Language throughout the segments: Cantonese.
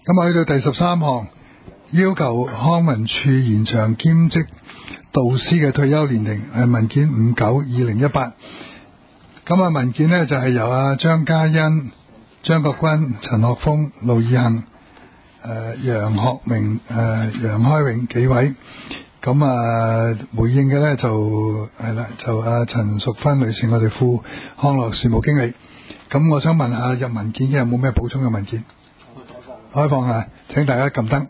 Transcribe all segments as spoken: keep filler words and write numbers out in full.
咁啊，去到第十三項，要求康文署延長兼職導師嘅退休年齡，係文件五九二零一八。咁啊，文件呢就係由阿張嘉欣、張國軍、陳學鋒、盧以恒、誒楊學明、誒楊開永幾位。咁啊，回應嘅呢就係啦，就阿陳淑芬女士，我哋副康樂事務經理。咁我想問下入文件嘅有冇咩補充嘅文件？開放下，請大家撳燈。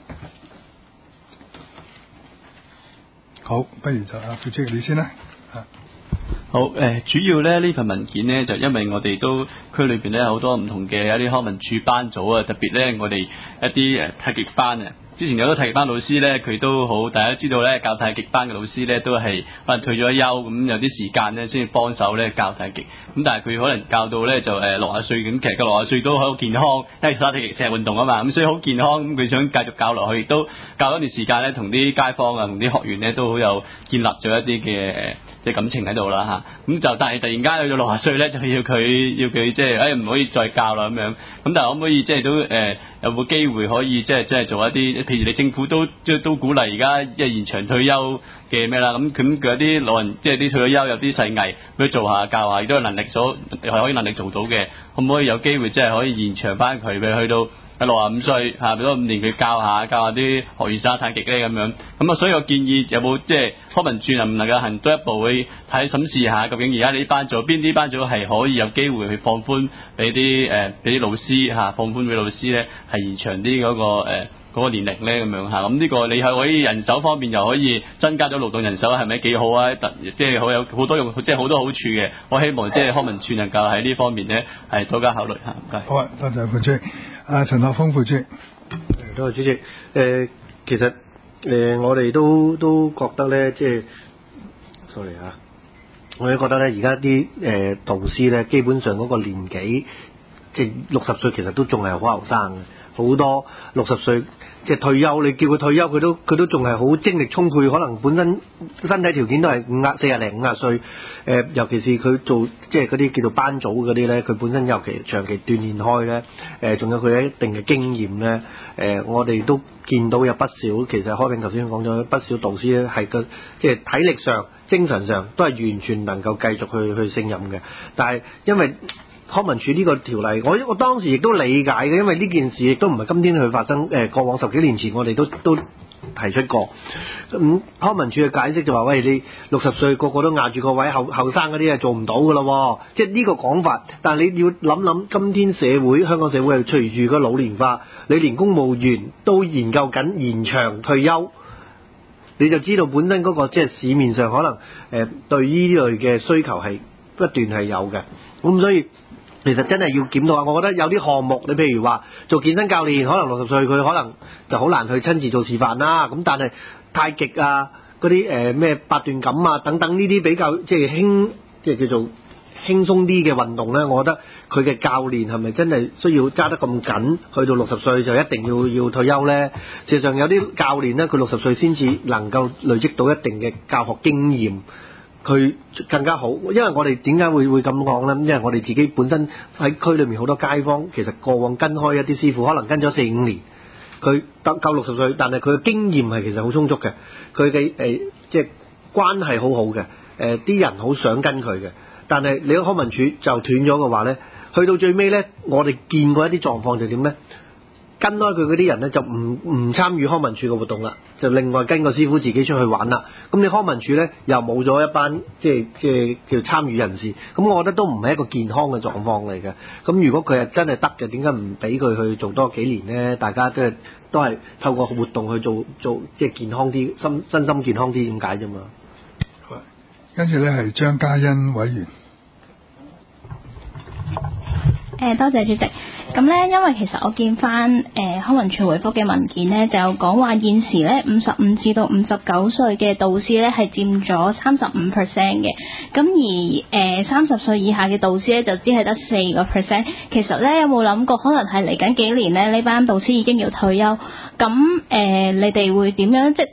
好，不如就阿副主席你先啦。 好，誒、呃，主要咧呢份文件呢，就因為我哋都區裏邊咧好多唔同嘅一啲康文署班組啊，特別咧我哋一啲誒太極班啊。之前有好多太極班老師咧，佢都好，大家都知道咧，教太極班嘅老師咧都係可能退咗休，咁有啲時間咧先至幫手咧教太極。咁但係佢可能教到咧就誒六十歲咁，其實個六十歲都好健康，因為打太極成日運動啊嘛，咁所以好健康。咁佢想繼續教落去，亦都教一段時間咧，同啲街坊啊，同啲學員咧都好有建立咗一啲嘅誒即係感情喺度啦嚇。咁就但係突然間去到六十歲咧，就要佢要佢即係誒唔可以再教啦咁樣。咁但係可唔可以即係都誒、呃、有冇機會可以即係即係做一啲？譬如你政府都即係都鼓勵而家即係延長退休嘅咩啦，咁咁佢有啲老人即係啲退咗休有啲細藝，佢做下教下，亦都有能力所係可以能力做到嘅，可唔可以有機會即係可以延長翻佢，譬如去到六十五歲嚇，俾多五年佢教下教下啲學員耍太極咧咁樣。咁啊，所以我建議有冇即係康文署能唔能夠行多一步去睇審視下，究竟而家呢啲班組邊啲班組係可以有機會去放寬俾啲誒俾啲老師嚇，放寬俾老師咧係延長啲嗰、嗰個誒。呃嗰個年齡咧咁樣嚇，咁呢個你係可以人手方面又可以增加咗勞動人手，係咪幾好啊？即係好有好多用，即係好多好處嘅。我希望即係康文署能夠喺呢方面咧係多加考慮嚇。唔該。 好啊，多謝副主席。阿陳學鋒副主席。 多謝主席。誒、呃，其實誒、呃、我哋都都覺得咧，即係 sorry 啊，我哋覺得咧，而家啲誒導師咧，基本上嗰個年紀，即係六十歲，其實都仲係好後生嘅。好多六十歲即係退休，你叫佢退休，佢都佢都仲係好精力充沛，可能本身身體條件都係五廿四廿零五廿歲。誒、呃，尤其是佢做即係嗰啲叫做班組嗰啲咧，佢本身尤其長期鍛鍊開咧，誒、呃，仲有佢有一定嘅經驗咧。誒、呃，我哋都見到有不少，其實開平頭先講咗不少導師咧，係個即係體力上、精神上都係完全能夠繼續去去勝任嘅。但係因為康文署呢個條例，我我當時亦都理解嘅，因為呢件事亦都唔係今天去發生。誒、呃，過往十幾年前我哋都都提出過。咁、嗯、康文署嘅解釋就話：喂，你六十歲個個都壓住個位，後後生嗰啲係做唔到㗎咯。即係呢個講法。但係你要諗諗，今天社會香港社會係隨住個老年化，你連公務員都研究緊延長退休，你就知道本身嗰、那個即係市面上可能誒、呃、對呢類嘅需求係不斷係有嘅。咁所以其實真係要檢討下，我覺得有啲項目，你譬如話做健身教練，可能六十歲佢可能就好難去親自做示範啦。咁但係太極啊，嗰啲誒咩八段錦啊等等呢啲比較即係輕，即係叫做輕鬆啲嘅運動咧，我覺得佢嘅教練係咪真係需要揸得咁緊？去到六十歲就一定要要退休咧？事實上有啲教練咧，佢六十歲先至能夠累積到一定嘅教學經驗。佢更加好，因為我哋點解會會咁講呢？因為我哋自己本身喺區裏面好多街坊，其實過往跟開一啲師傅，可能跟咗四五年，佢夠夠六十歲，但係佢嘅經驗係其實好充足嘅，佢嘅誒即係關係好好嘅，誒啲人好想跟佢嘅。但係你康文署就斷咗嘅話呢，去到最尾呢，我哋見過一啲狀況就點呢？跟開佢嗰啲人咧就唔唔參與康文署嘅活動啦，就另外跟個師傅自己出去玩啦。咁你康文署咧又冇咗一班即係即係叫參與人士，咁我覺得都唔係一個健康嘅狀況嚟嘅。咁如果佢係真係得嘅，點解唔俾佢去做多幾年咧？大家即係都係透過活動去做做即係健康啲，身身心健康啲點解啫嘛？ 跟住咧係張嘉欣委員。 誒，多謝主席。咁咧，因為其實我見翻誒、呃、康文署回覆嘅文件咧，就講話現時咧五十五至到五十九歲嘅導師咧係佔咗三十五 percent 嘅，咁而誒三十歲以下嘅導師咧就只係得四個 percent。其實咧有冇諗過，可能係嚟緊幾年咧呢班導師已經要退休，咁誒、呃、你哋會點樣即係大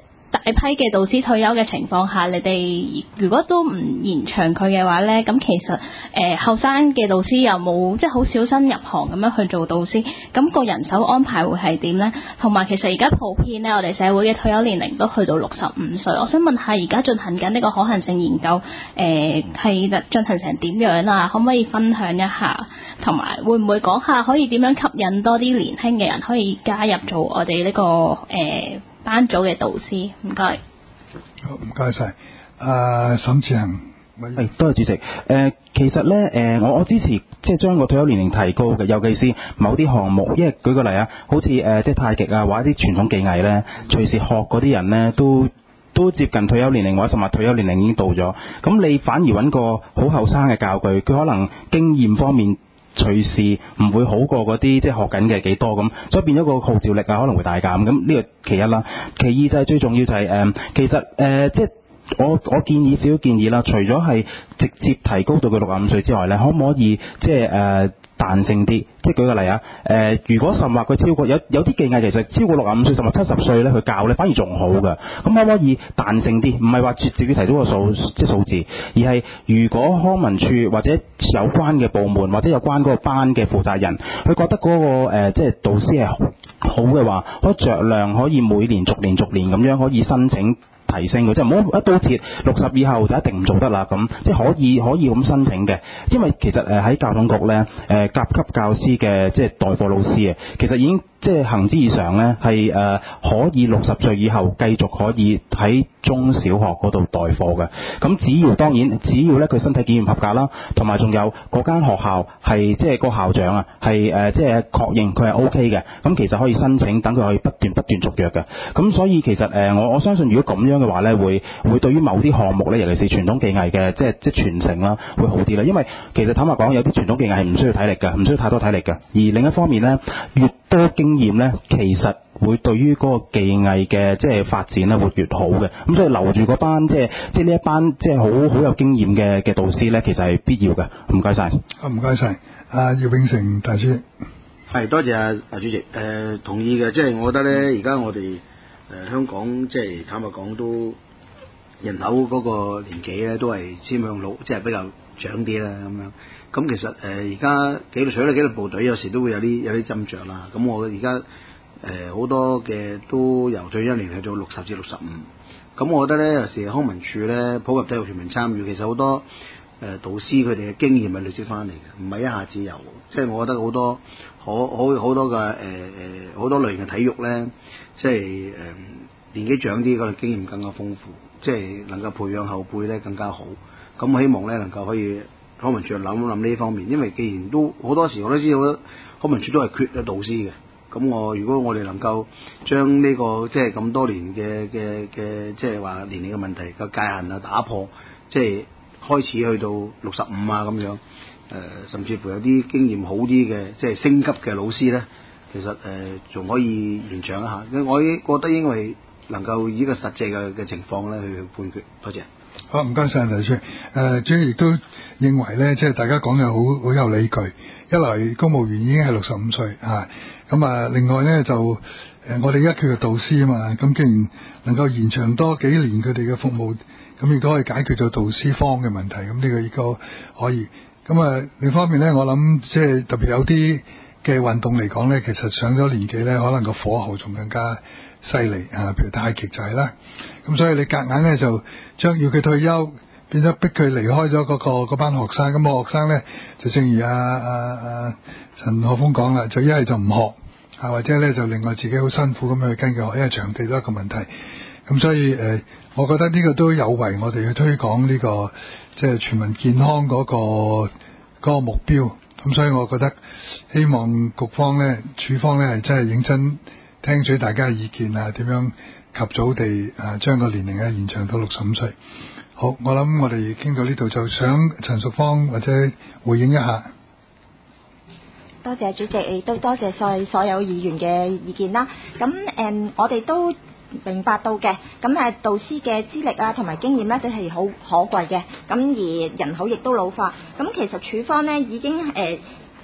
批嘅導師退休嘅情況下，你哋如果都唔延長佢嘅話咧，咁其實誒後生嘅導師又冇即係好小心入行咁樣去做導師，咁個人手安排會係點咧？同埋其實而家普遍咧，我哋社會嘅退休年齡都去到六十五歲。我想問下，而家進行緊呢個可行性研究，誒係進行成點樣啊？可唔可以分享一下？同埋會唔會講下可以點樣吸引多啲年輕嘅人可以加入做我哋呢、這個誒、呃、班組嘅導師？唔該。 好，唔該晒。啊，沈志恒。 係，多謝主席。誒、呃，其實咧，誒、呃，我我支持即係將個退休年齡提高嘅，尤其是某啲項目，因為舉個例啊，好似誒、呃、即係太極啊，或者啲傳統技藝咧，隨時學嗰啲人咧都都接近退休年齡，或者甚至退休年齡已經到咗，咁你反而揾個好後生嘅教佢，佢可能經驗方面隨時唔會好過嗰啲即係學緊嘅幾多咁，所以變咗個號召力啊可能會大減。咁呢個其一啦，其二就係最重要就係、是、誒、呃，其實誒、呃、即係。我我建議少少建議啦，除咗係直接提高到佢六十五歲之外咧，可唔可以即係誒彈性啲？即係舉個例啊，誒、呃、如果甚或佢超過有有啲技藝其實超過六十五歲甚或七十歲咧，佢教咧反而仲好㗎。咁可唔可以彈性啲？唔係話直接提到個數即係數字，而係如果康文署或者有關嘅部門或者有關嗰個班嘅負責人，佢覺得嗰、那個、呃、即係導師係好嘅話，可以著量可以每年逐年逐年咁樣可以申請。提升嘅，即係唔好一刀切六十以後就一定唔做得啦，咁即係可以可以咁申請嘅。因為其實誒喺教統局咧，誒甲級教師嘅即係代課老師啊，其實已經即係行之以常咧，係誒可以六十歲以後繼續可以喺中小學嗰度代課嘅。咁只要當然只要咧佢身體檢驗合格啦，同埋仲有嗰間學校係即係個校長啊係誒即係確認佢係 O K 嘅，咁其實可以申請等佢可以不斷不斷續約嘅。咁所以其實誒我我相信如果咁樣嘅話咧，會會對於某啲項目咧，尤其是傳統技藝嘅，即係即係傳承啦，會好啲啦。因為其實坦白講，有啲傳統技藝係唔需要體力嘅，唔需要太多體力嘅。而另一方面咧，越多經驗咧，其實會對於嗰個技藝嘅即係發展咧，會越好嘅。咁所以留住嗰班即係即係呢一班即係好好有經驗嘅嘅導師咧，其實係必要嘅。唔該晒。 啊，唔該晒。阿葉永成大主席。 係，多謝啊啊主席。誒、呃、同意嘅，即係我覺得咧，而家我哋誒、呃、香港即係坦白講都人口嗰個年紀咧都係偏向老，即係比較長啲啦咁樣。咁其實誒而家紀律除咗紀律部隊有時都會有啲有啲斟酌啦。咁我而家誒好多嘅都由退休年齡去到六十至六十五。咁我覺得咧有時康文署咧普及體育全民參與，其實好多誒、呃、導師佢哋嘅經驗係累積翻嚟嘅，唔係一下子有。即係我覺得好多好好好多嘅誒誒好多類型嘅體育咧，即係誒、呃、年紀長啲嗰個經驗更加豐富，即係能夠培養後輩咧更加好。咁我希望咧能夠可以康文署諗一諗呢方面，因為既然都好多時我都知道康文署都係缺咗導師嘅。咁我如果我哋能夠將呢、這個即係咁多年嘅嘅嘅即係話年齡嘅問題個界限啊打破，即係開始去到六十五啊咁樣，誒、呃、甚至乎有啲經驗好啲嘅即係升級嘅老師咧，其實誒仲、呃、可以延長一下。我覺得應該係能夠以呢個實際嘅嘅情況咧去判決。多謝。 好，唔該晒，黎叔。誒，主席亦都認為咧，即係大家講嘅好好有理據。一來公務員已經係六十五歲啊，咁啊，另外咧就誒、呃，我哋而家叫做導師啊嘛，咁既然能夠延長多幾年佢哋嘅服務，咁亦都可以解決到導師荒嘅問題。咁呢個亦都可以。咁啊，另一方面咧，我諗即係特別有啲嘅運動嚟講咧，其實上咗年紀咧，可能個火候仲更加犀利啊，譬如太極就係啦。咁所以你夾硬咧就將要佢退休，變咗逼佢離開咗嗰、那個嗰班學生。咁、那個學生咧就正如阿阿阿陳學鋒講啦，就一係就唔學啊，或者咧就另外自己好辛苦咁去跟佢學，因為場地都係一個問題。咁所以誒、呃，我覺得呢個都有違我哋去推廣呢、這個即係、就是、全民健康嗰、那個嗰、那個目標。咁所以我覺得希望局方咧、處方咧係真係認真聽取大家嘅意見啊，點樣及早地啊將個年齡咧延長到六十五歲。好，我諗我哋傾到呢度，就想陳淑芳或者回應一下。 多謝主席，亦都多謝所所有議員嘅意見啦。咁誒、嗯，我哋都明白到嘅，咁誒導師嘅資歷啊同埋經驗咧都係好可貴嘅，咁而人口亦都老化，咁其實處方咧已經誒。呃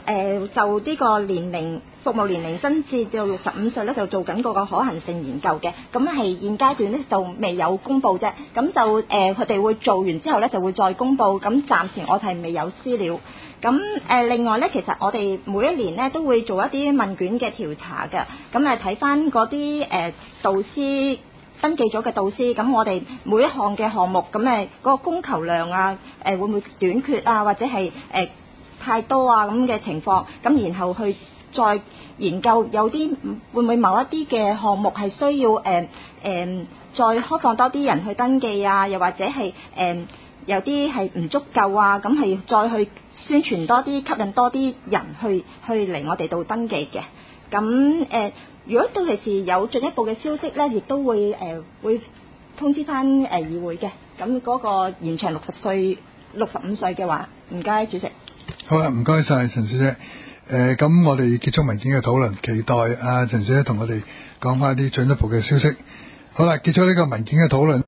誒就呢個年齡服務年齡增至到六十五歲咧，就做緊嗰個可行性研究嘅。咁係現階段咧就未有公佈啫。咁就誒佢哋會做完之後咧就會再公佈。咁暫時我係未有資料。咁誒、呃、另外咧，其實我哋每一年咧都會做一啲問卷嘅調查嘅。咁誒睇翻嗰啲誒導師登記咗嘅導師，咁我哋每一項嘅項目，咁誒嗰個供求量啊，誒、呃、會唔會短缺啊，或者係誒、呃、太多啊咁嘅情況，咁然後去再研究有啲會唔會某一啲嘅項目係需要誒誒、呃呃、再開放多啲人去登記啊，又或者係誒、呃、有啲係唔足夠啊，咁係再去宣傳多啲，吸引多啲人去去嚟我哋度登記嘅。咁誒、呃，如果到時有進一步嘅消息咧，亦都會誒、呃、會通知翻誒議會嘅。咁嗰個延長六十歲、六十五歲嘅話，唔該主席。 好啦，唔該晒陳小姐。誒、呃，咁我哋結束文件嘅討論，期待阿陳小姐同我哋講翻啲進一步嘅消息。好啦，結束呢個文件嘅討論。